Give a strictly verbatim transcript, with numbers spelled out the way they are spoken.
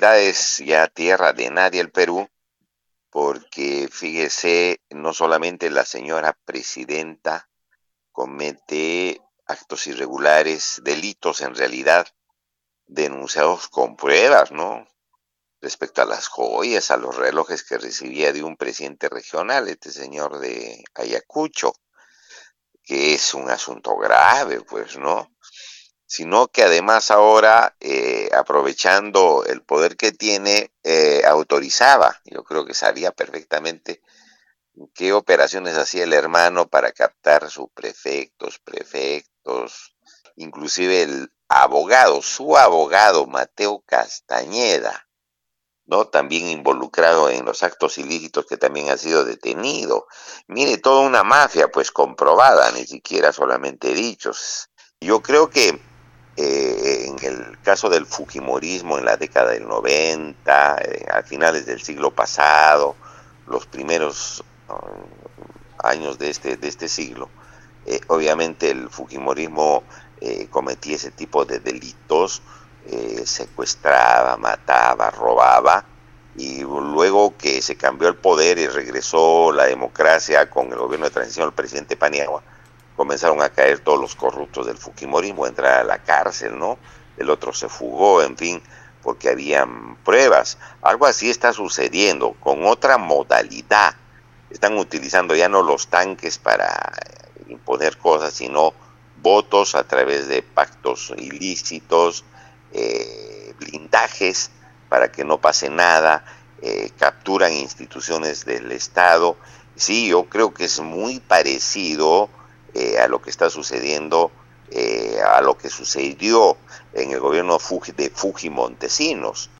realidad es ya tierra de nadie el Perú, porque fíjese, no solamente la señora presidenta comete actos irregulares, delitos en realidad, denunciados con pruebas, ¿no? Respecto a las joyas, a los relojes que recibía de un presidente regional, este señor de Ayacucho, que es un asunto grave, pues, ¿no? Sino que además ahora, eh, aprovechando el poder que tiene, eh, autorizaba, yo creo que sabía perfectamente qué operaciones hacía el hermano para captar subprefectos, prefectos, inclusive el abogado, su abogado, Mateo Castañeda, ¿no? También involucrado en los actos ilícitos, que también ha sido detenido. Mire, toda una mafia, pues comprobada, ni siquiera solamente dichos. Yo creo que eh, en el caso del fujimorismo en la década del noventa, eh, a finales del siglo pasado, los primeros uh, años de este, de este siglo, eh, obviamente el fujimorismo eh, cometía ese tipo de delitos, eh, secuestraba, mataba, robaba, y luego que se cambió el poder y regresó la democracia con el gobierno de transición, el presidente Paniagua, comenzaron a caer todos los corruptos del fujimorismo, entrar a la cárcel, ¿no? El otro se fugó, en fin, porque habían pruebas. Algo así está sucediendo, con otra modalidad. Están utilizando ya no los tanques para imponer cosas, sino votos a través de pactos ilícitos, eh, blindajes para que no pase nada, eh, capturan instituciones del Estado. Sí, yo creo que es muy parecido eh, a lo que está sucediendo, eh, a lo que sucedió en el gobierno Fuji, de Fuji Montesinos.